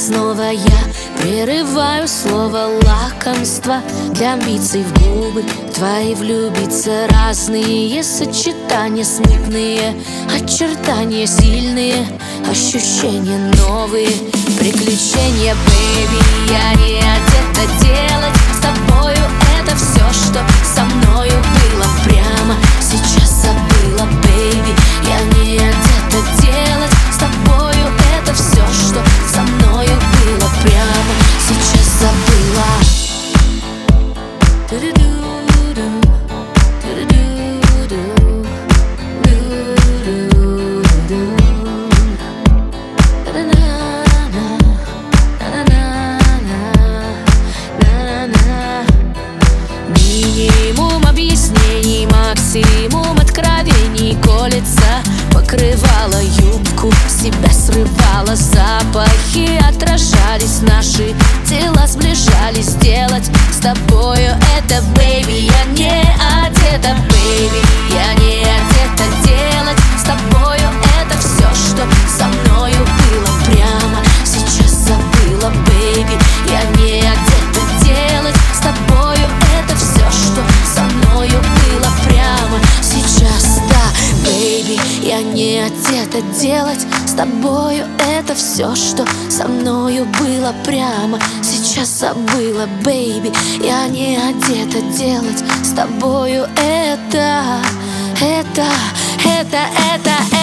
снова я прерываю слово лакомства для амбиций в губы твои влюбиться. Разные сочетания, смутные очертания, сильные ощущения, новые приключения. Бэйби, я не одета делать с тобою это все, что со мною было прямо сейчас забыла. Бэйби, я не одета делать с тобою это все, что со мною было прямо сейчас забыла. Минимум объяснений, максимум откровений, колется, покрывала юбку, себя срывала, запахи отражались, наши тела сближались. Сделать с тобою это, бэйби, я не одета, бэйби, я не одета делать с тобою это все, что со мною было прямо сейчас забыла. Бэйби, я не одета делать с тобою это все, что со мною было прямо сейчас, да. Бэйби, я не одета делать с тобою это все, что со мною было прямо сейчас забыла. Бэйби, я не одета делать с тобою это.